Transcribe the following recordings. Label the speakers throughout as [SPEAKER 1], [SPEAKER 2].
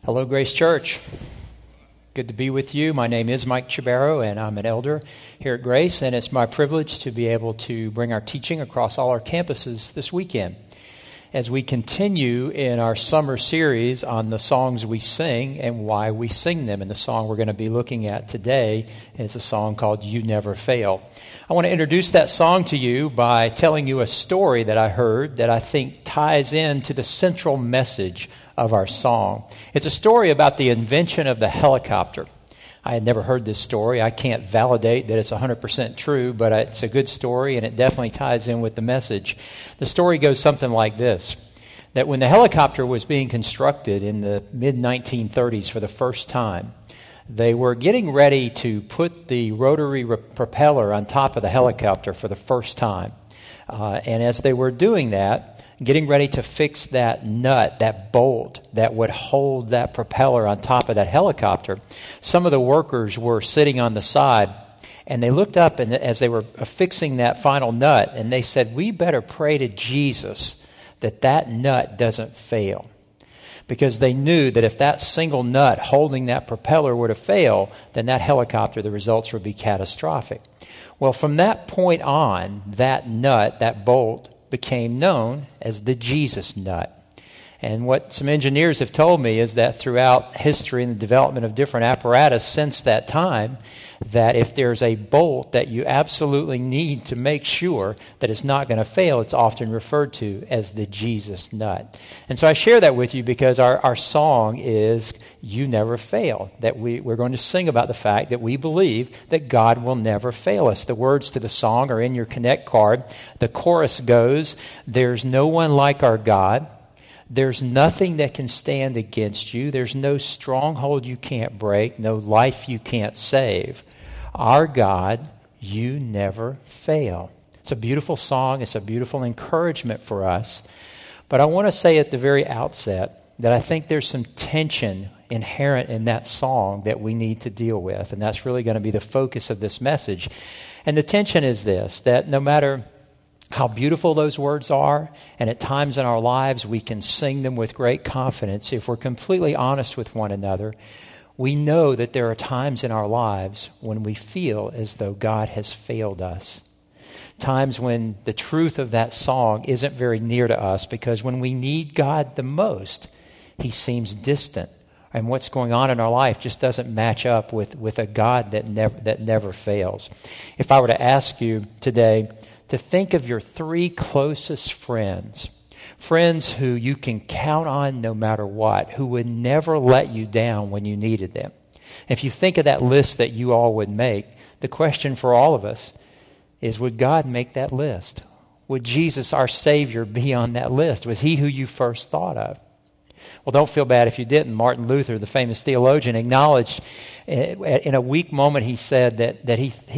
[SPEAKER 1] Hello, Grace Church. Good to be with you. My name is Mike Chabero, and I'm an elder here at Grace, and it's my privilege to be able to bring our teaching across all our campuses this weekend. As we continue in our summer series on the songs we sing and why we sing them, and the song we're going to be looking at today is a song called You Never Fail. I want to introduce that song to you by telling you a story that I heard that I think ties into the central message of our song. It's a story about the invention of the helicopter. I had never heard this story. I can't validate that it's 100% true, but it's a good story, and it definitely ties in with the message. The story goes something like this, that when the helicopter was being constructed in the mid-1930s for the first time, they were getting ready to put the rotary propeller on top of the helicopter for the first time. And as they were doing that, getting ready to fix that nut, that bolt that would hold that propeller on top of that helicopter, some of the workers were sitting on the side, and they looked up and as they were fixing that final nut, and they said, "We better pray to Jesus that that nut doesn't fail." Because they knew that if that single nut holding that propeller were to fail, then that helicopter, the results would be catastrophic. Well, from that point on, that nut, that bolt, became known as the Jesus nut. And what some engineers have told me is that throughout history and the development of different apparatus since that time, that if there's a bolt that you absolutely need to make sure that it's not going to fail, it's often referred to as the Jesus nut. And so I share that with you because our song is You Never Fail, that we're going to sing about the fact that we believe that God will never fail us. The words to the song are in your Connect card. The chorus goes, "There's no one like our God. There's nothing that can stand against you. There's no stronghold you can't break, no life you can't save. Our God, you never fail." It's a beautiful song. It's a beautiful encouragement for us. But I want to say at the very outset that I think there's some tension inherent in that song that we need to deal with, and that's really going to be the focus of this message. And the tension is this, that no matter how beautiful those words are, and at times in our lives we can sing them with great confidence. If we're completely honest with one another, we know that there are times in our lives when we feel as though God has failed us. Times when the truth of that song isn't very near to us because when we need God the most, He seems distant. And what's going on in our life just doesn't match up with a God that never fails. If I were to ask you today to think of your three closest friends who you can count on no matter what, who would never let you down when you needed them. If you think of that list that you all would make, the question for all of us is, would God make that list? Would Jesus, our Savior, be on that list? Was He who you first thought of? Well, don't feel bad if you didn't. Martin Luther, the famous theologian, acknowledged in a weak moment, he said that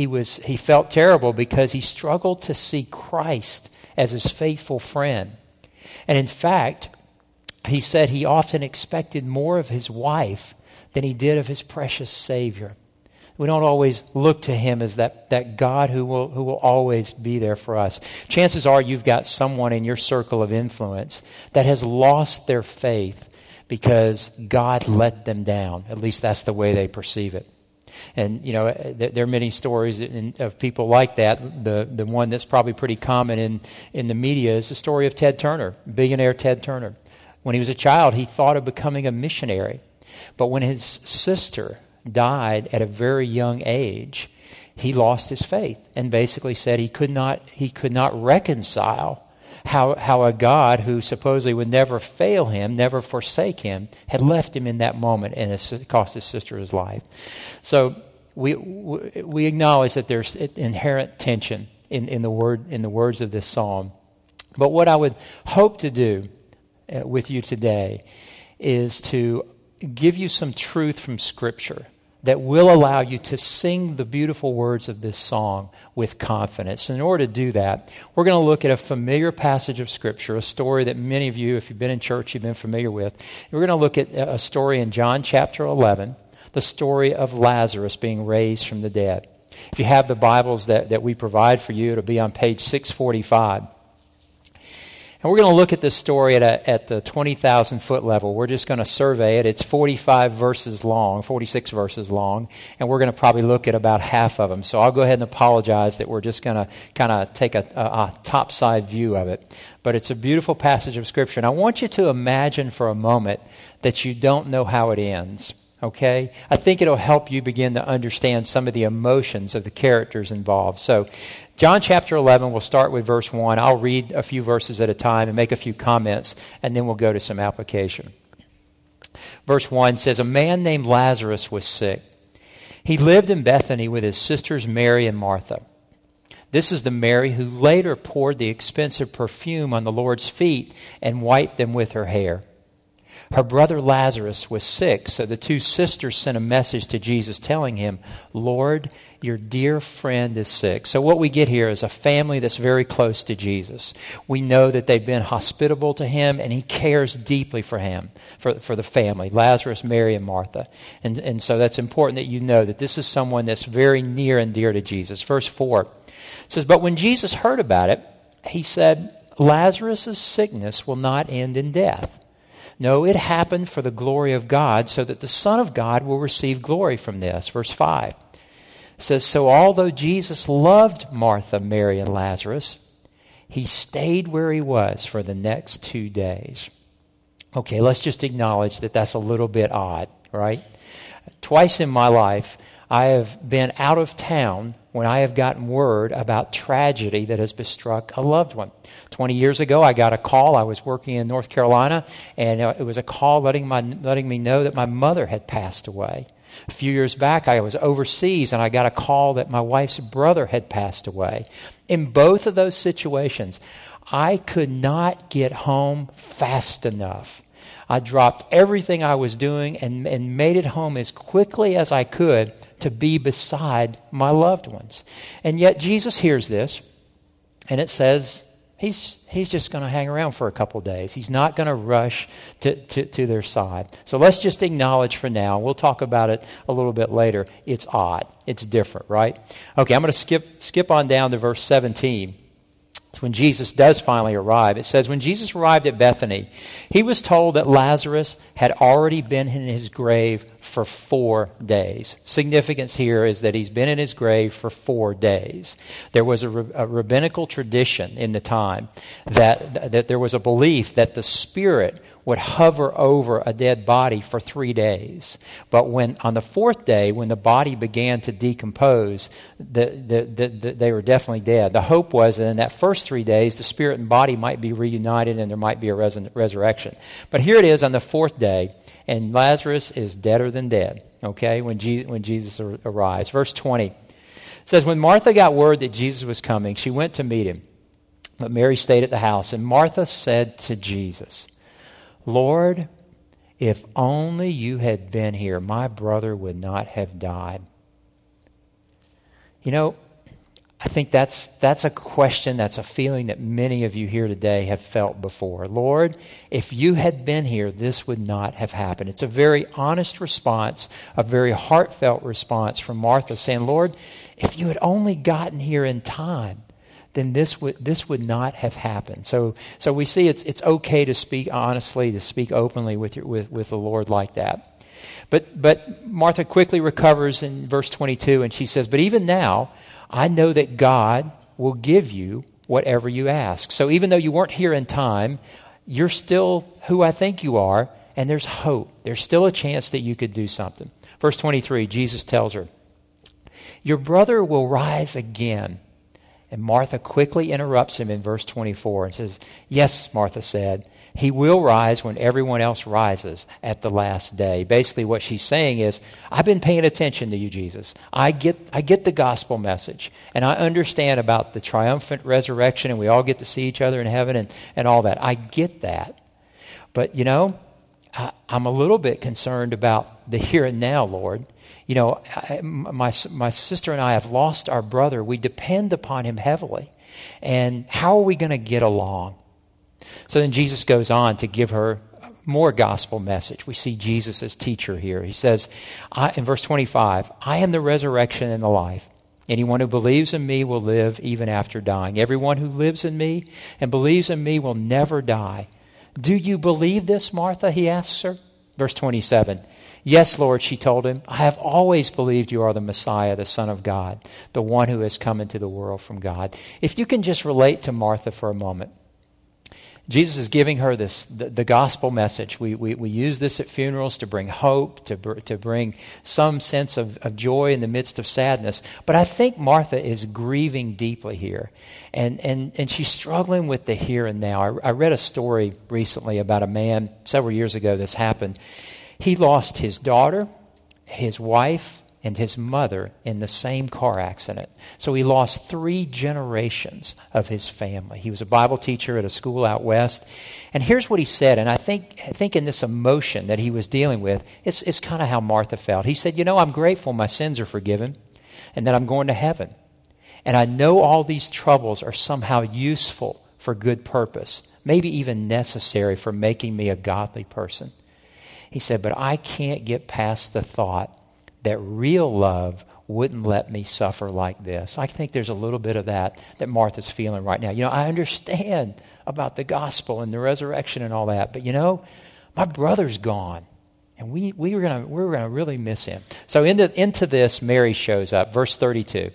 [SPEAKER 1] he felt terrible because he struggled to see Christ as his faithful friend. And in fact, he said he often expected more of his wife than he did of his precious Savior. We don't always look to Him as that God who will always be there for us. Chances are you've got someone in your circle of influence that has lost their faith because God let them down. At least that's the way they perceive it. And, you know, there are many stories of people like that. The one that's probably pretty common in the media is the story of Ted Turner, billionaire Ted Turner. When he was a child, he thought of becoming a missionary. But when his sister died at a very young age, he lost his faith and basically said he could not reconcile how a God who supposedly would never fail him, never forsake him, had left him in that moment and it cost his sister his life. So we acknowledge that there's inherent tension in the words of this psalm. But what I would hope to do with you today is to give you some truth from Scripture that will allow you to sing the beautiful words of this song with confidence. And in order to do that, we're going to look at a familiar passage of Scripture, a story that many of you, if you've been in church, you've been familiar with. We're going to look at a story in John chapter 11, the story of Lazarus being raised from the dead. If you have the Bibles that we provide for you, it'll be on page 645. And we're going to look at this story at the 20,000-foot level. We're just going to survey it. It's 46 verses long, and we're going to probably look at about half of them. So I'll go ahead and apologize that we're just going to kind of take a top-side view of it. But it's a beautiful passage of Scripture. And I want you to imagine for a moment that you don't know how it ends. Okay? I think it'll help you begin to understand some of the emotions of the characters involved. So, John chapter 11, we'll start with verse 1. I'll read a few verses at a time and make a few comments, and then we'll go to some application. Verse 1 says, "A man named Lazarus was sick. He lived in Bethany with his sisters Mary and Martha. This is the Mary who later poured the expensive perfume on the Lord's feet and wiped them with her hair. Her brother Lazarus was sick, so the two sisters sent a message to Jesus telling him, 'Lord, your dear friend is sick.'" So what we get here is a family that's very close to Jesus. We know that they've been hospitable to him, and he cares deeply for him, for the family, Lazarus, Mary, and Martha. And so that's important that you know that this is someone that's very near and dear to Jesus. Verse 4 says, "But when Jesus heard about it, he said, 'Lazarus' sickness will not end in death. No, it happened for the glory of God, so that the Son of God will receive glory from this.'" Verse 5 says, "So although Jesus loved Martha, Mary, and Lazarus, he stayed where he was for the next 2 days." Okay, let's just acknowledge that that's a little bit odd, right? Twice in my life, I have been out of town when I have gotten word about tragedy that has bestruck a loved one. 20 years ago, I got a call. I was working in North Carolina, and it was a call letting me know that my mother had passed away. A few years back, I was overseas, and I got a call that my wife's brother had passed away. In both of those situations, I could not get home fast enough. I dropped everything I was doing and made it home as quickly as I could to be beside my loved ones. And yet Jesus hears this, and it says he's just going to hang around for a couple days. He's not going to rush to their side. So let's just acknowledge for now. We'll talk about it a little bit later. It's odd. It's different, right? Okay, I'm going to skip on down to verse 17. When Jesus does finally arrive, it says, "When Jesus arrived at Bethany, he was told that Lazarus had already been in his grave for 4 days." Significance here is that he's been in his grave for 4 days. There was a rabbinical tradition in the time that there was a belief that the spirit would hover over a dead body for 3 days. But when on the 4th day, when the body began to decompose, they were definitely dead. The hope was that in that first 3 days, the spirit and body might be reunited and there might be a resurrection. But here it is on the 4th day, and Lazarus is deader than dead, okay, when Jesus arrives. Verse 20 says, "When Martha got word that Jesus was coming, she went to meet him. But Mary stayed at the house. And Martha said to Jesus, 'Lord, if only you had been here, my brother would not have died.'" You know, I think that's a question, that's a feeling that many of you here today have felt before. Lord, if you had been here, this would not have happened. It's a very honest response, a very heartfelt response from Martha saying, Lord, if you had only gotten here in time, then this would not have happened. So we see it's okay to speak honestly, to speak openly with the Lord like that. But Martha quickly recovers in verse 22, and she says, "But even now, I know that God will give you whatever you ask." So even though you weren't here in time, you're still who I think you are, and there's hope. There's still a chance that you could do something. Verse 23, Jesus tells her, "Your brother will rise again." And Martha quickly interrupts him in verse 24 and says, "Yes," Martha said, "he will rise when everyone else rises at the last day." Basically what she's saying is, I've been paying attention to you, Jesus. I get the gospel message, and I understand about the triumphant resurrection, and we all get to see each other in heaven and all that. I get that. But, you know, I'm a little bit concerned about the here and now, Lord. You know, my sister and I have lost our brother. We depend upon him heavily. And how are we going to get along? So then Jesus goes on to give her more gospel message. We see Jesus as teacher here. He says, in verse 25, "I am the resurrection and the life. Anyone who believes in me will live even after dying. Everyone who lives in me and believes in me will never die. Do you believe this, Martha? He asks her. Verse 27. Yes, Lord, she told him. I have always believed you are the Messiah, the Son of God, the one who has come into the world from God. If you can just relate to Martha for a moment. Jesus is giving her the gospel message. We use this at funerals to bring hope, to bring some sense of joy in the midst of sadness. But I think Martha is grieving deeply here. And she's struggling with the here and now. I read a story recently about a man, several years ago this happened. He lost his daughter, his wife, and his mother in the same car accident. So he lost 3 generations of his family. He was a Bible teacher at a school out west. And here's what he said, and I think in this emotion that he was dealing with, it's kind of how Martha felt. He said, I'm grateful my sins are forgiven and that I'm going to heaven. And I know all these troubles are somehow useful for good purpose, maybe even necessary for making me a godly person. He said, but I can't get past the thought that real love wouldn't let me suffer like this. I think there's a little bit of that Martha's feeling right now. I understand about the gospel and the resurrection and all that, but my brother's gone, and we're gonna really miss him. So into this, Mary shows up. Verse 32.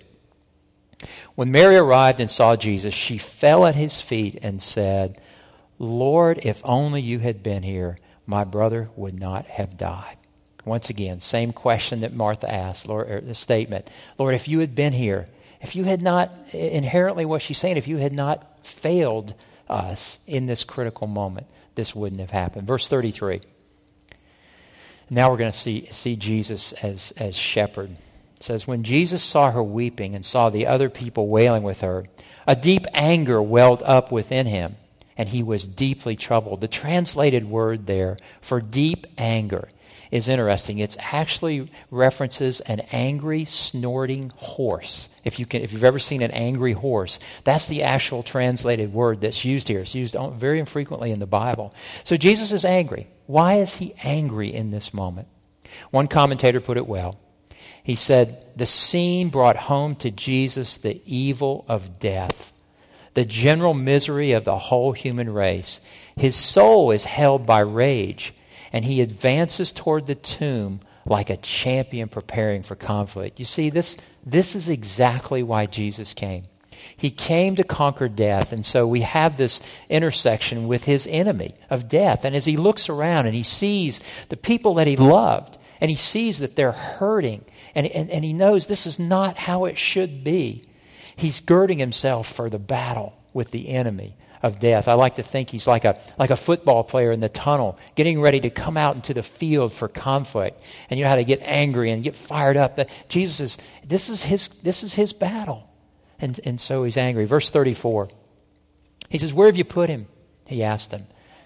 [SPEAKER 1] When Mary arrived and saw Jesus, she fell at his feet and said, Lord, if only you had been here, my brother would not have died. Once again, same question that Martha asked, Lord, or the statement. Lord, if you had been here, if you had not, inherently what she's saying, if you had not failed us in this critical moment, this wouldn't have happened. Verse 33. Now we're going to see Jesus as shepherd. It says, when Jesus saw her weeping and saw the other people wailing with her, a deep anger welled up within him, and he was deeply troubled. The translated word there for deep anger is interesting. It's actually references an angry, snorting horse. If you've ever seen an angry horse, that's the actual translated word that's used here. It's used very infrequently in the Bible. So Jesus is angry. Why is he angry in this moment? One commentator put it well. He said, the scene brought home to Jesus the evil of death, the general misery of the whole human race. His soul is held by rage, and he advances toward the tomb like a champion preparing for conflict. You see, this is exactly why Jesus came. He came to conquer death, and so we have this intersection with his enemy of death. And as he looks around and he sees the people that he loved, and he sees that they're hurting, and he knows this is not how it should be, he's girding himself for the battle with the enemy of death. I like to think he's like a football player in the tunnel, getting ready to come out into the field for conflict. And you know how to get angry and get fired up. Jesus this is his battle. And so he's angry. Verse 34. He says, where have you put him? He asked them.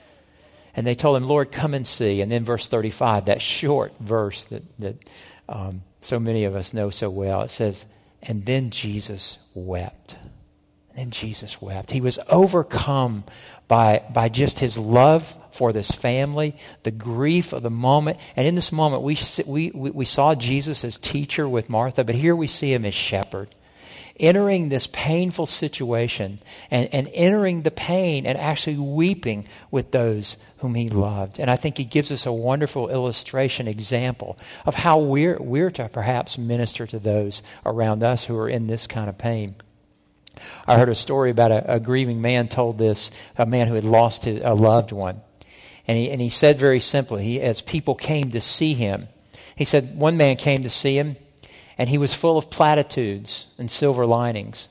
[SPEAKER 1] And they told him, Lord, come and see. And then verse 35, that short verse that so many of us know so well. It says, and then Jesus wept. And Jesus wept. He was overcome by just his love for this family, the grief of the moment. And in this moment, we saw Jesus as teacher with Martha, but here we see him as shepherd, entering this painful situation and entering the pain and actually weeping with those whom he loved. And I think he gives us a wonderful illustration, example of how we're to perhaps minister to those around us who are in this kind of pain. I heard a story about a grieving man told this, a man who had lost a loved one. And he said very simply, as people came to see him, he said one man came to see him, and he was full of platitudes and silver linings.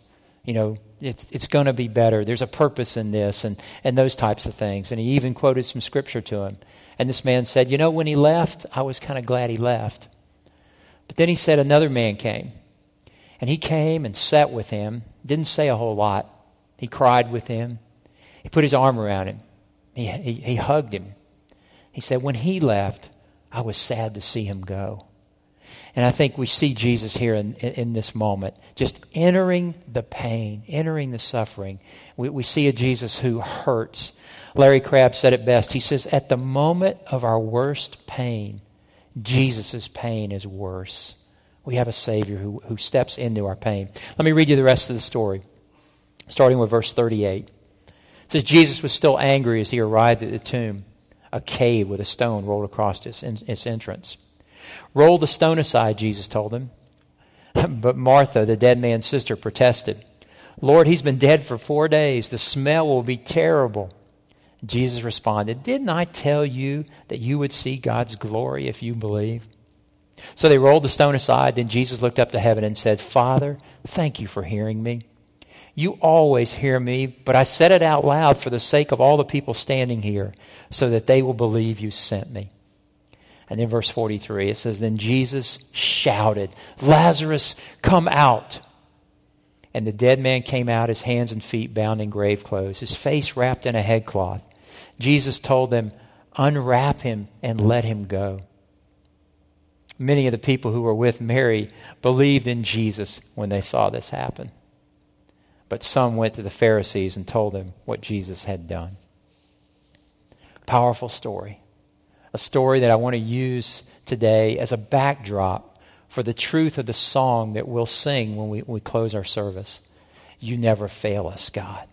[SPEAKER 1] It's going to be better. There's a purpose in this and those types of things. And he even quoted some scripture to him. And this man said, when he left, I was kind of glad he left. But then he said another man came. And he came and sat with him, didn't say a whole lot. He cried with him. He put his arm around him. He hugged him. He said, when he left, I was sad to see him go. And I think we see Jesus here in this moment, just entering the pain, entering the suffering. We see a Jesus who hurts. Larry Crabb said it best. He says, at the moment of our worst pain, Jesus' pain is worse. We have a Savior who steps into our pain. Let me read you the rest of the story, starting with verse 38. It says, Jesus was still angry as he arrived at the tomb, a cave with a stone rolled across its entrance. Roll the stone aside, Jesus told him. But Martha, the dead man's sister, protested. Lord, he's been dead for 4 days. The smell will be terrible. Jesus responded, didn't I tell you that you would see God's glory if you believe? So they rolled the stone aside. Then Jesus looked up to heaven and said, Father, thank you for hearing me. You always hear me, but I said it out loud for the sake of all the people standing here, so that they will believe you sent me. And then verse 43, it says, then Jesus shouted, Lazarus, come out. And the dead man came out, his hands and feet bound in grave clothes, his face wrapped in a headcloth. Jesus told them, unwrap him and let him go. Many of the people who were with Mary believed in Jesus when they saw this happen. But some went to the Pharisees and told them what Jesus had done. Powerful story. A story that I want to use today as a backdrop for the truth of the song that we'll sing when we close our service. You never fail us, God.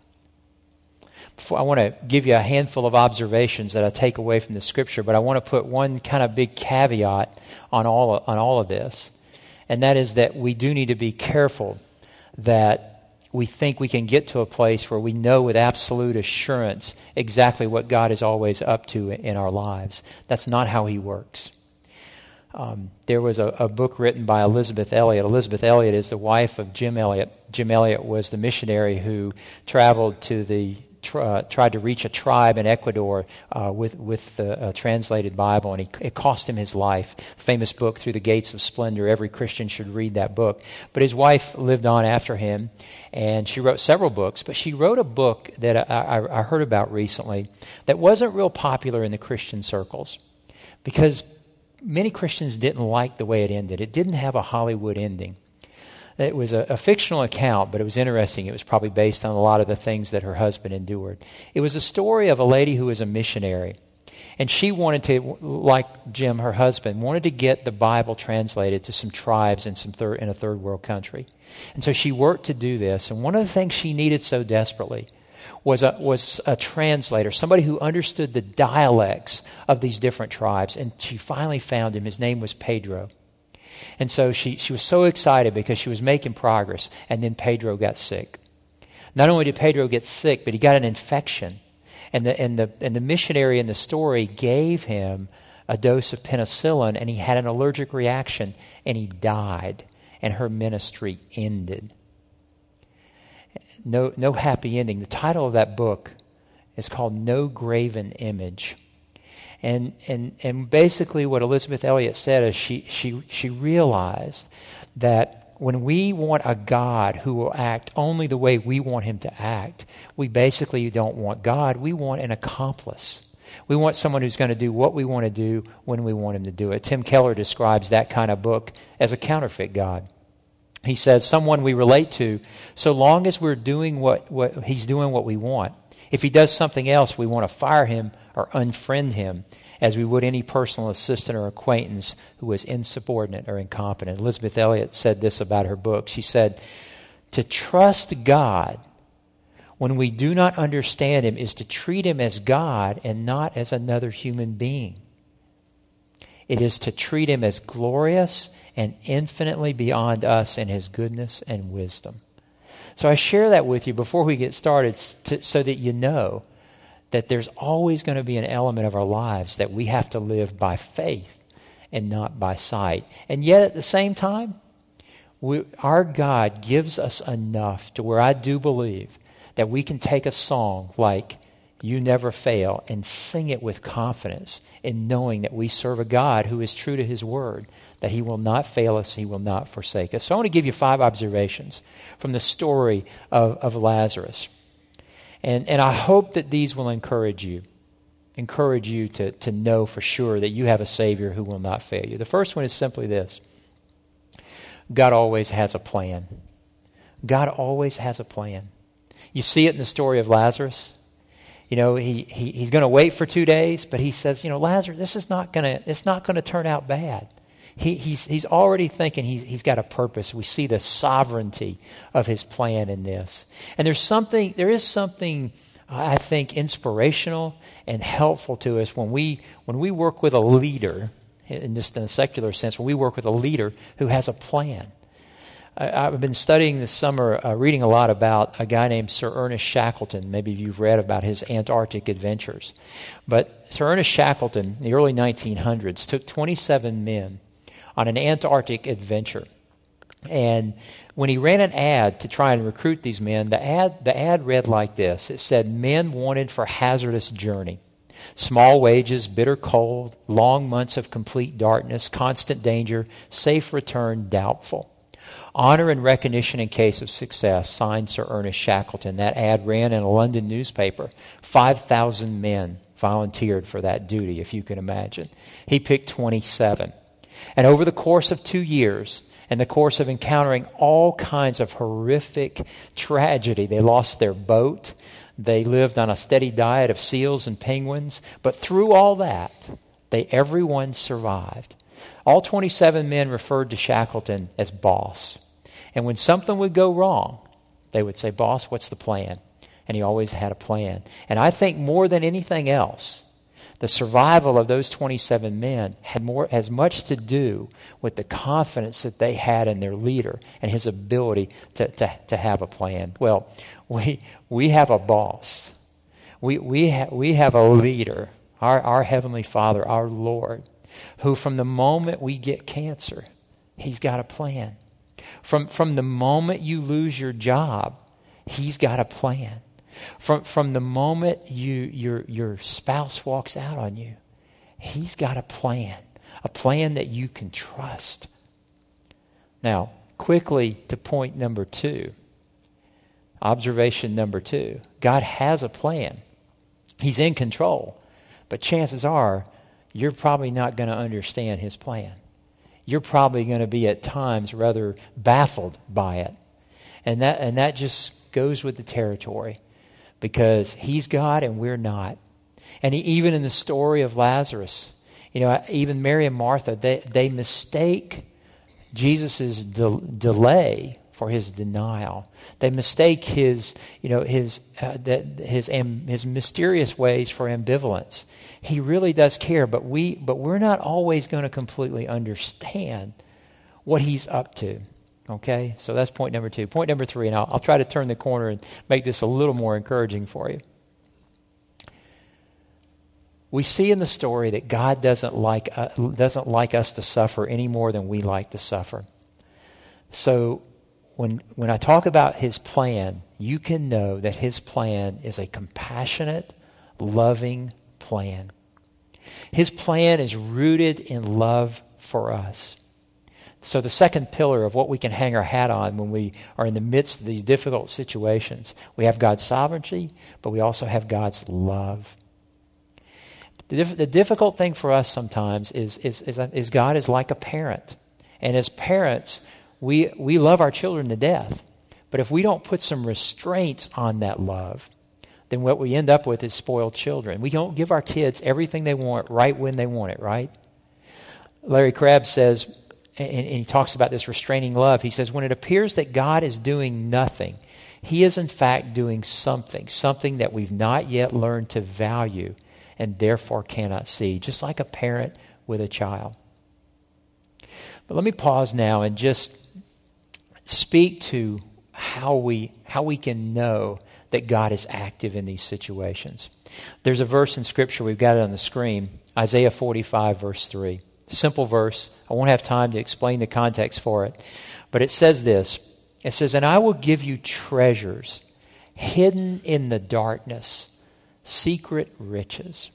[SPEAKER 1] I want to give you a handful of observations that I take away from the Scripture, but I want to put one kind of big caveat on all of this, and that is that we do need to be careful that we think we can get to a place where we know with absolute assurance exactly what God is always up to in our lives. That's not how He works. There was a book written by Elisabeth Elliot. Elisabeth Elliot is the wife of Jim Elliot. Jim Elliot was the missionary who traveled to tried to reach a tribe in Ecuador with the translated Bible, and it cost him his life. Famous book, Through the Gates of Splendor. Every Christian should read that book. But his wife lived on after him, and she wrote several books, but she wrote a book that I heard about recently that wasn't real popular in the Christian circles because many Christians didn't like the way it ended. It didn't have a Hollywood ending. It was a fictional account, but it was interesting. It was probably based on a lot of the things that her husband endured. It was a story of a lady who was a missionary, and she wanted to, like Jim, her husband, wanted to get the Bible translated to some tribes in a third world country. And so she worked to do this, and one of the things she needed so desperately was a translator, somebody who understood the dialects of these different tribes, and she finally found him. His name was Pedro. And so she was so excited because she was making progress, and then Pedro got sick. Not only did Pedro get sick, but he got an infection. And the missionary in the story gave him a dose of penicillin, and he had an allergic reaction, and he died, and her ministry ended. No happy ending. The title of that book is called No Graven Image. And basically what Elisabeth Elliot said is she realized that when we want a God who will act only the way we want him to act, we basically don't want God. We want an accomplice. We want someone who's going to do what we want to do when we want him to do it. Tim Keller describes that kind of book as a counterfeit God. He says, someone we relate to so long as we're doing what he's doing what we want. If he does something else, we want to fire him or unfriend him as we would any personal assistant or acquaintance who is insubordinate or incompetent. Elisabeth Elliot said this about her book. She said, to trust God when we do not understand him is to treat him as God and not as another human being. It is to treat him as glorious and infinitely beyond us in his goodness and wisdom. So I share that with you before we get started so that you know that there's always going to be an element of our lives that we have to live by faith and not by sight. And yet at the same time, our God gives us enough to where I do believe that we can take a song like You Never Fail and sing it with confidence in knowing that we serve a God who is true to his word, that he will not fail us, he will not forsake us. So I want to give you 5 observations from the story of Lazarus. And I hope that these will encourage you to know for sure that you have a Savior who will not fail you. The first one is simply this. God always has a plan. God always has a plan. You see it in the story of Lazarus. You know, he's going to wait for 2 days, but he says, Lazarus, it's not going to turn out bad. He's already thinking he's got a purpose. We see the sovereignty of his plan in this. And there is something, I think, inspirational and helpful to us when we work with a leader, in just in a secular sense, when we work with a leader who has a plan. I've been studying this summer, reading a lot about a guy named Sir Ernest Shackleton. Maybe you've read about his Antarctic adventures. But Sir Ernest Shackleton, in the early 1900s, took 27 men on an Antarctic adventure. And when he ran an ad to try and recruit these men, the ad read like this. It said, "Men wanted for hazardous journey. Small wages, bitter cold, long months of complete darkness, constant danger, safe return doubtful. Honor and recognition in case of success," signed Sir Ernest Shackleton. That ad ran in a London newspaper. 5,000 men volunteered for that duty, if you can imagine. He picked 27. And over the course of 2 years, in the course of encountering all kinds of horrific tragedy, they lost their boat. They lived on a steady diet of seals and penguins. But through all that, everyone survived. All 27 men referred to Shackleton as boss. And when something would go wrong, they would say, "Boss, what's the plan?" And he always had a plan. And I think more than anything else, the survival of those 27 men has much to do with the confidence that they had in their leader and his ability to have a plan. Well, we have a boss. We have a leader, our Heavenly Father, our Lord, who from the moment we get cancer, he's got a plan. From the moment you lose your job, he's got a plan. From the moment your spouse walks out on you, he's got a plan that you can trust. Now, quickly to point number 2, observation number 2, God has a plan. He's in control, but chances are you're probably not going to understand his plan. You're probably going to be at times rather baffled by it. And that just goes with the territory, because he's God and we're not. And even in the story of Lazarus, even Mary and Martha, they mistake Jesus' delay for his denial. They mistake his mysterious ways for ambivalence. He really does care, but we're not always going to completely understand what he's up to. Okay, so that's point number 2. Point number 3, and I'll try to turn the corner and make this a little more encouraging for you. We see in the story that God doesn't like us to suffer any more than we like to suffer. So when I talk about his plan, you can know that his plan is a compassionate, loving plan. His plan is rooted in love for us. So the second pillar of what we can hang our hat on when we are in the midst of these difficult situations, we have God's sovereignty, but we also have God's love. The difficult thing for us sometimes is God is like a parent. And as parents, we love our children to death. But if we don't put some restraints on that love, then what we end up with is spoiled children. We don't give our kids everything they want right when they want it, right? Larry Crabb says, and he talks about this restraining love, he says, when it appears that God is doing nothing, he is in fact doing something that we've not yet learned to value and therefore cannot see, just like a parent with a child. But let me pause now and just speak to how we can know that God is active in these situations. There's a verse in Scripture, we've got it on the screen, Isaiah 45, verse 3. Simple verse. I won't have time to explain the context for it. But it says this. It says, "And I will give you treasures hidden in the darkness, secret riches."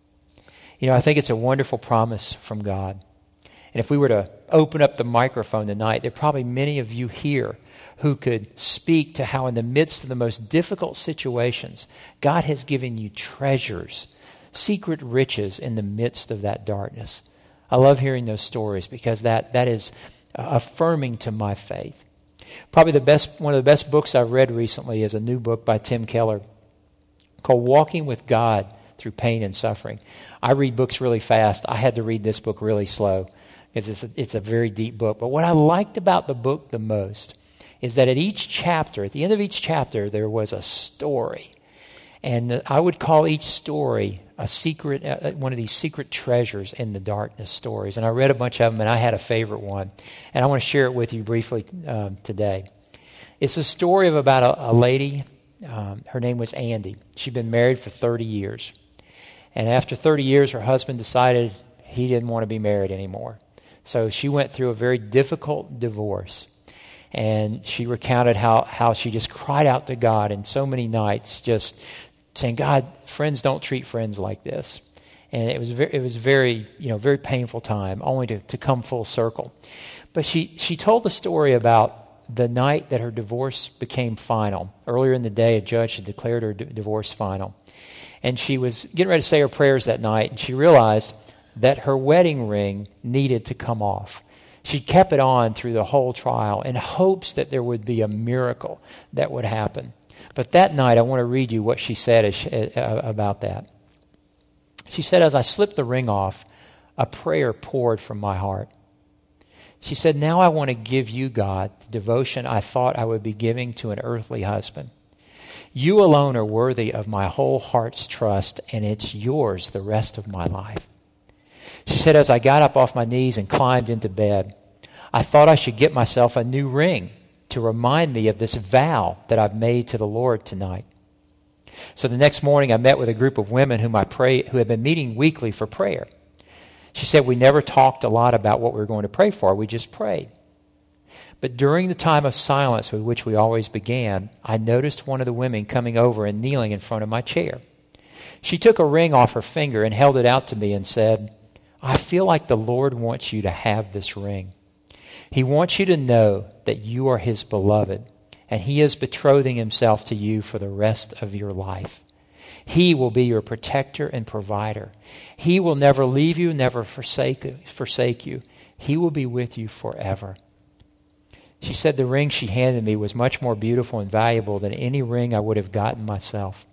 [SPEAKER 1] I think it's a wonderful promise from God. And if we were to open up the microphone tonight, there are probably many of you here who could speak to how in the midst of the most difficult situations, God has given you treasures, secret riches in the midst of that darkness. I love hearing those stories because that is affirming to my faith. Probably one of the best books I've read recently is a new book by Tim Keller called Walking with God Through Pain and Suffering. I read books really fast. I had to read this book really slow It's a very deep book. But what I liked about the book the most is that at the end of each chapter, there was a story. And I would call each story a secret, one of these secret treasures in the darkness stories. And I read a bunch of them, and I had a favorite one. And I want to share it with you briefly today. It's a story of about a lady. Her name was Andy. She'd been married for 30 years. And after 30 years, her husband decided he didn't want to be married anymore. So she went through a very difficult divorce. And she recounted how she just cried out to God in so many nights, just saying, God, friends don't treat friends like this. And it was very very painful time, only to come full circle. But she told the story about the night that her divorce became final. Earlier in the day, a judge had declared her divorce final. And she was getting ready to say her prayers that night, and she realized that her wedding ring needed to come off. She kept it on through the whole trial in hopes that there would be a miracle that would happen. But that night, I want to read you what she said about that. She said, as I slipped the ring off, a prayer poured from my heart. She said, now I want to give you, God, the devotion I thought I would be giving to an earthly husband. You alone are worthy of my whole heart's trust, and it's yours the rest of my life. She said, as I got up off my knees and climbed into bed, I thought I should get myself a new ring to remind me of this vow that I've made to the Lord tonight. So the next morning, I met with a group of women who had been meeting weekly for prayer. She said, we never talked a lot about what we were going to pray for. We just prayed. But during the time of silence with which we always began, I noticed one of the women coming over and kneeling in front of my chair. She took a ring off her finger and held it out to me and said, I feel like the Lord wants you to have this ring. He wants you to know that you are His beloved, and He is betrothing Himself to you for the rest of your life. He will be your protector and provider. He will never leave you, never forsake you. He will be with you forever. She said the ring she handed me was much more beautiful and valuable than any ring I would have gotten myself.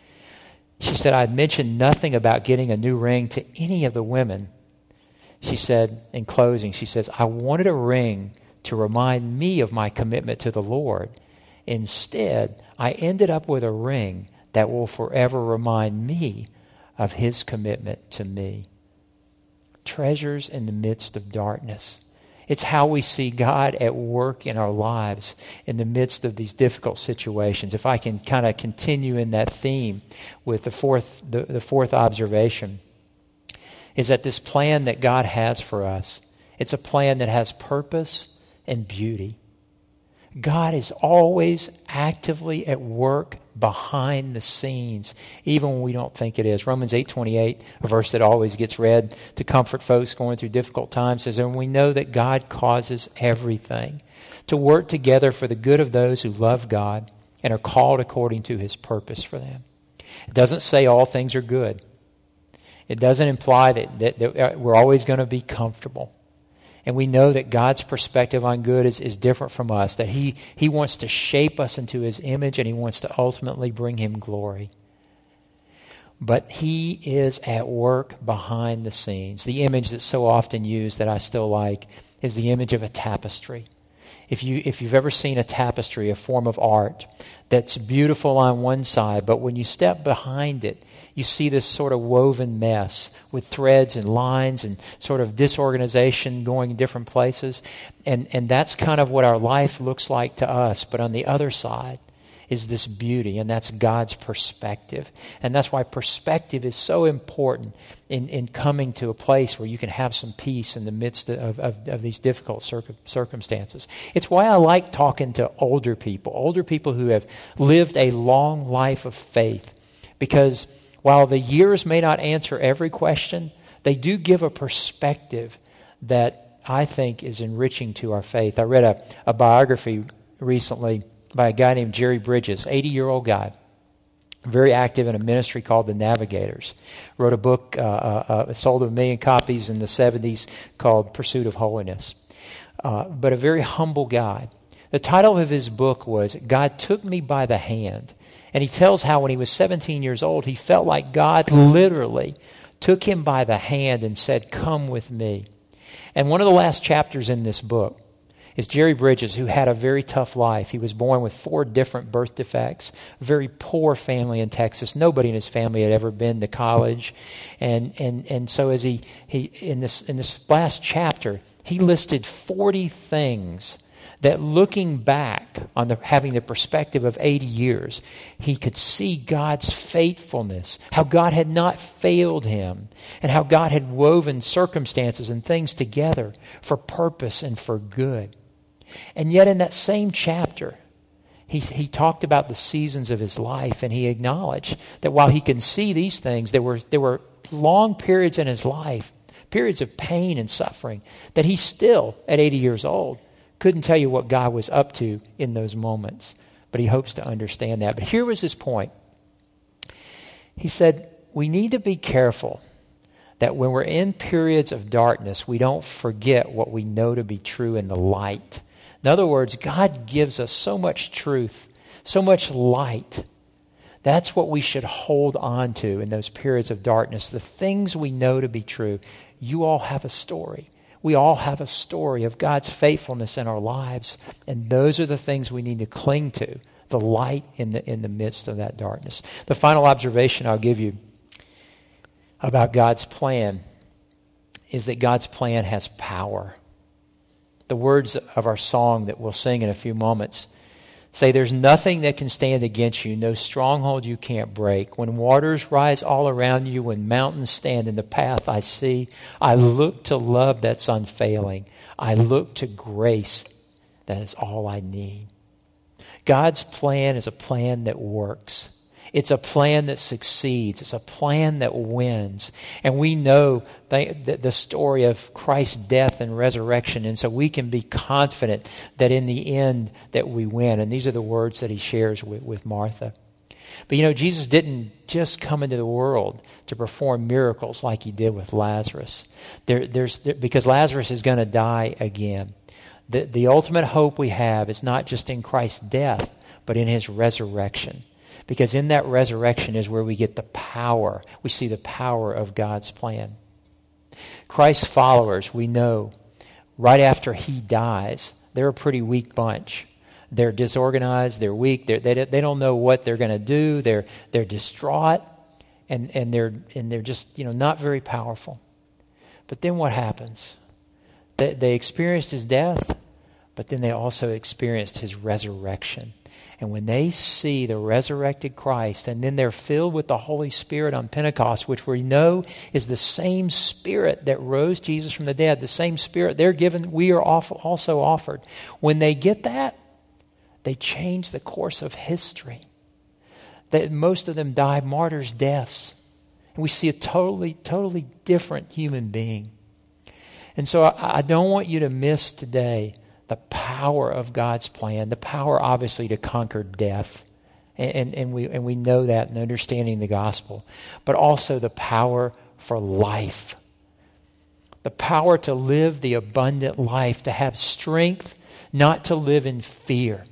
[SPEAKER 1] She said I had mentioned nothing about getting a new ring to any of the women. She said, in closing, she says, I wanted a ring to remind me of my commitment to the Lord. Instead, I ended up with a ring that will forever remind me of His commitment to me. Treasures in the midst of darkness. It's how we see God at work in our lives in the midst of these difficult situations. If I can kind of continue in that theme with the fourth observation, is that this plan that God has for us, it's a plan that has purpose and beauty. God is always actively at work behind the scenes, even when we don't think it is. Romans 8:28, a verse that always gets read to comfort folks going through difficult times, says, and we know that God causes everything to work together for the good of those who love God and are called according to His purpose for them. It doesn't say all things are good. It doesn't imply that we're always going to be comfortable. And we know that God's perspective on good is different from us, that He wants to shape us into His image, and He wants to ultimately bring Him glory. But He is at work behind the scenes. The image that's so often used that I still like is the image of a tapestry. If you've ever seen a tapestry, a form of art that's beautiful on one side, but when you step behind it, you see this sort of woven mess with threads and lines and sort of disorganization going in different places. And that's kind of what our life looks like to us. But on the other side is this beauty, and that's God's perspective. And that's why perspective is so important in coming to a place where you can have some peace in the midst of these difficult circumstances. It's why I like talking to older people who have lived a long life of faith, because while the years may not answer every question, they do give a perspective that I think is enriching to our faith. I read a biography recently by a guy named Jerry Bridges, 80-year-old guy, very active in a ministry called The Navigators. Wrote a book, sold 1 million copies in the 70s, called Pursuit of Holiness. But a very humble guy. The title of his book was God Took Me by the Hand. And he tells how when he was 17 years old, he felt like God literally took him by the hand and said, come with me. And one of the last chapters in this book is Jerry Bridges, who had a very tough life. He was born with 4 different birth defects, a very poor family in Texas. Nobody in his family had ever been to college. And so as he in this last chapter, he listed 40 things that, looking back on having the perspective of 80 years, he could see God's faithfulness, how God had not failed him, and how God had woven circumstances and things together for purpose and for good. And yet in that same chapter, he talked about the seasons of his life, and he acknowledged that while he can see these things, there were long periods in his life, periods of pain and suffering, that he still, at 80 years old, couldn't tell you what God was up to in those moments. But he hopes to understand that. But here was his point. He said, we need to be careful that when we're in periods of darkness, we don't forget what we know to be true in the light. In other words, God gives us so much truth, so much light. That's what we should hold on to in those periods of darkness, the things we know to be true. You all have a story. We all have a story of God's faithfulness in our lives, and those are the things we need to cling to, the light in the midst of that darkness. The final observation I'll give you about God's plan is that God's plan has power. The words of our song that we'll sing in a few moments say, there's nothing that can stand against you, no stronghold you can't break. When waters rise all around you, when mountains stand in the path I see, I look to love that's unfailing. I look to grace that is all I need. God's plan is a plan that works. It's a plan that succeeds. It's a plan that wins. And we know the story of Christ's death and resurrection, and so we can be confident that in the end that we win. And these are the words that he shares with Martha. But Jesus didn't just come into the world to perform miracles like he did with Lazarus. Because Lazarus is going to die again. The ultimate hope we have is not just in Christ's death, but in his resurrection. Because in that resurrection is where we get the power. We see the power of God's plan. Christ's followers, we know, right after he dies, they're a pretty weak bunch. They're disorganized, they're weak, they don't know what they're going to do, they're distraught, and they're just not very powerful. But then what happens? They experienced his death, but then they also experienced his resurrection. And when they see the resurrected Christ, and then they're filled with the Holy Spirit on Pentecost, which we know is the same Spirit that rose Jesus from the dead, the same Spirit they're given, we are also offered. When they get that, they change the course of history. Most of them die martyrs' deaths. And we see a totally different human being. And so I don't want you to miss today the power of God's plan, the power obviously to conquer death, and we know that in understanding the gospel, but also the power for life, the power to live the abundant life, to have strength, not to live in fear.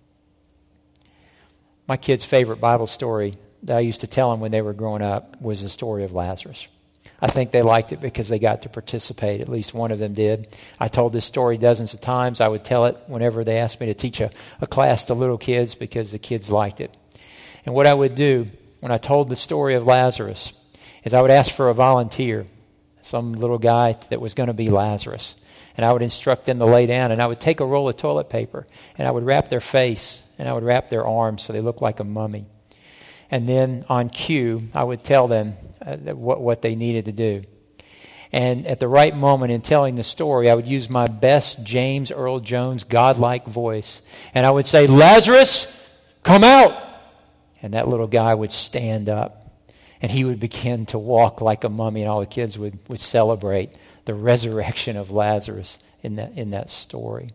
[SPEAKER 1] My kids' favorite Bible story that I used to tell them when they were growing up was the story of Lazarus. I think they liked it because they got to participate. At least one of them did. I told this story dozens of times. I would tell it whenever they asked me to teach a class to little kids because the kids liked it. And what I would do when I told the story of Lazarus is I would ask for a volunteer, some little guy that was going to be Lazarus. And I would instruct them to lay down, and I would take a roll of toilet paper, and I would wrap their face, and I would wrap their arms so they looked like a mummy. And then on cue, I would tell them what they needed to do. And at the right moment in telling the story, I would use my best James Earl Jones godlike voice. And I would say, Lazarus, come out! And that little guy would stand up. And he would begin to walk like a mummy, and all the kids would celebrate the resurrection of Lazarus in that story.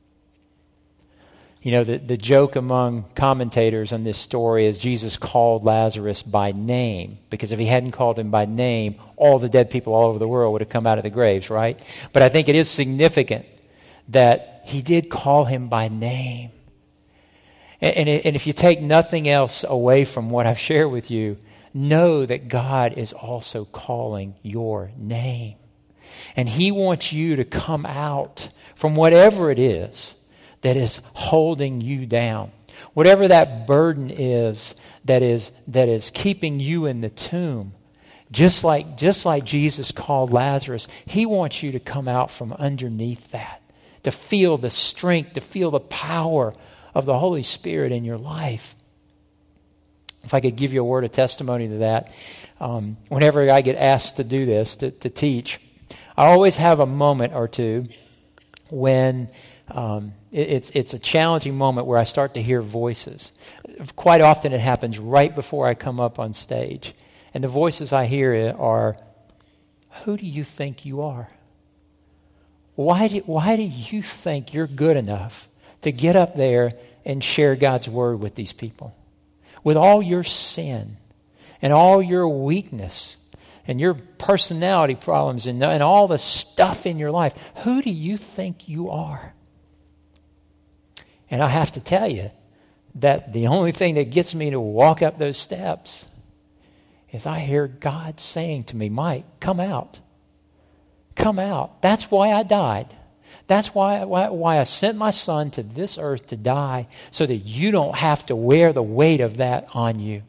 [SPEAKER 1] The joke among commentators on this story is Jesus called Lazarus by name, because if he hadn't called him by name, all the dead people all over the world would have come out of the graves, right? But I think it is significant that he did call him by name. And if you take nothing else away from what I've shared with you, know that God is also calling your name. And He wants you to come out from whatever it is that is holding you down. Whatever that burden is that is keeping you in the tomb. Just like Jesus called Lazarus, He wants you to come out from underneath that, to feel the strength, to feel the power of the Holy Spirit in your life. If I could give you a word of testimony to that, whenever I get asked to do this, to teach, I always have a moment or two when it's a challenging moment where I start to hear voices. Quite often it happens right before I come up on stage. And the voices I hear are, who do you think you are? Why do you think you're good enough to get up there and share God's word with these people? With all your sin and all your weakness and your personality problems and all the stuff in your life, who do you think you are? And I have to tell you that the only thing that gets me to walk up those steps is I hear God saying to me, Mike, come out. Come out. That's why I died. That's why I sent my son to this earth to die, so that you don't have to wear the weight of that on you.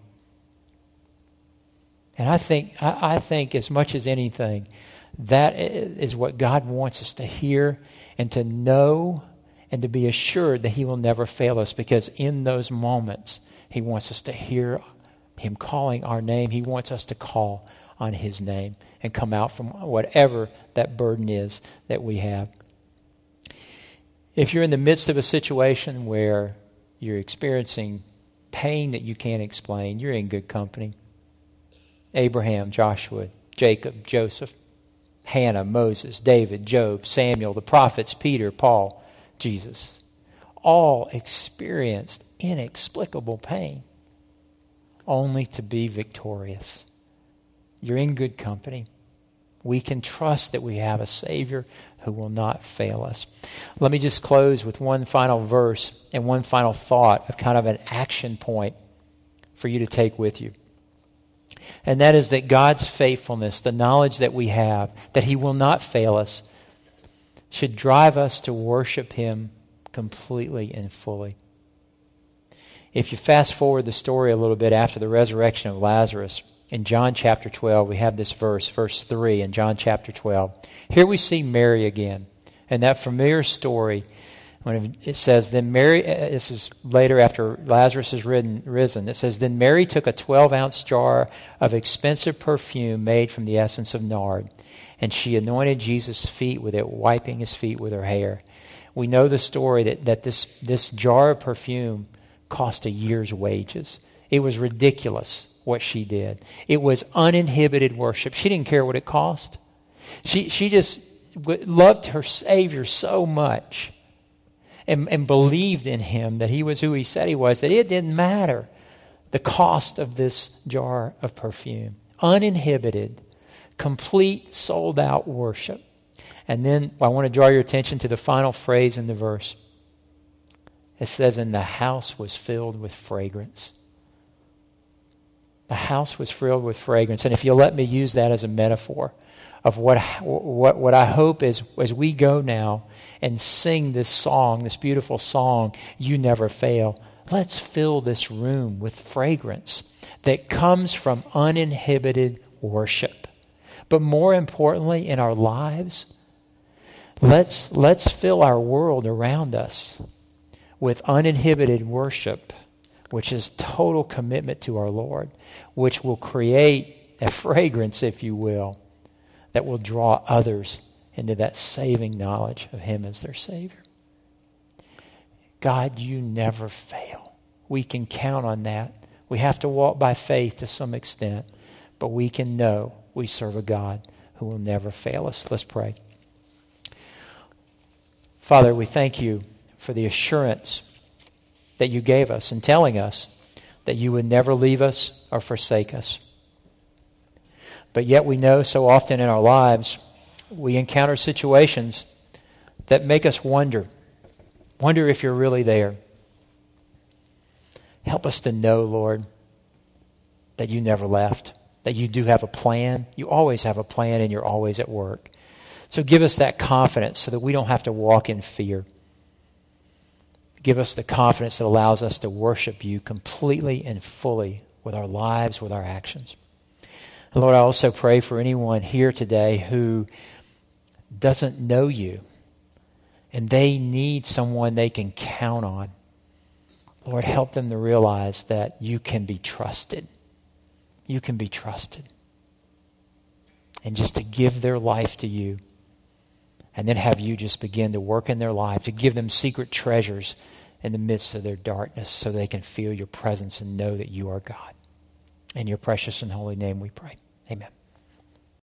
[SPEAKER 1] And I think as much as anything, that is what God wants us to hear and to know and to be assured that He will never fail us, because in those moments, He wants us to hear Him calling our name. He wants us to call on His name and come out from whatever that burden is that we have. If you're in the midst of a situation where you're experiencing pain that you can't explain, you're in good company. Abraham, Joshua, Jacob, Joseph, Hannah, Moses, David, Job, Samuel, the prophets, Peter, Paul, Jesus, all experienced inexplicable pain, only to be victorious. You're in good company. We can trust that we have a Savior who will not fail us. Let me just close with one final verse and one final thought of kind of an action point for you to take with you. And that is that God's faithfulness, the knowledge that we have, that He will not fail us, should drive us to worship Him completely and fully. If you fast forward the story a little bit after the resurrection of Lazarus, in John chapter 12, we have this verse 3 in John chapter 12. Here we see Mary again. And that familiar story, when it says, then Mary, this is later after Lazarus is risen, it says, then Mary took a 12-ounce jar of expensive perfume made from the essence of nard, and she anointed Jesus' feet with it, wiping His feet with her hair. We know the story that this jar of perfume cost a year's wages. It was ridiculous what she did. It was uninhibited worship. She didn't care what it cost. She just loved her Savior so much and believed in Him, that He was who He said He was, that it didn't matter the cost of this jar of perfume. Uninhibited, complete, sold-out worship. And then I want to draw your attention to the final phrase in the verse. It says, and the house was filled with fragrance. The house was filled with fragrance. And if you'll let me use that as a metaphor of what I hope is, as we go now and sing this song, this beautiful song, You Never Fail, let's fill this room with fragrance that comes from uninhibited worship. But more importantly, in our lives, let's fill our world around us with uninhibited worship, which is total commitment to our Lord, which will create a fragrance, if you will, that will draw others into that saving knowledge of Him as their Savior. God, You never fail. We can count on that. We have to walk by faith to some extent, but we can know we serve a God who will never fail us. Let's pray. Father, we thank You for the assurance that You gave us in telling us that You would never leave us or forsake us. But yet we know so often in our lives we encounter situations that make us wonder if You're really there. Help us to know, Lord, that You never left, that You do have a plan. You always have a plan, and You're always at work. So give us that confidence so that we don't have to walk in fear. Give us the confidence that allows us to worship you completely and fully with our lives, with our actions. And Lord, I also pray for anyone here today who doesn't know you and they need someone they can count on. Lord, help them to realize that you can be trusted. You can be trusted. And just to give their life to you, and then have you just begin to work in their life, to give them secret treasures in the midst of their darkness so they can feel your presence and know that you are God. In your precious and holy name we pray. Amen.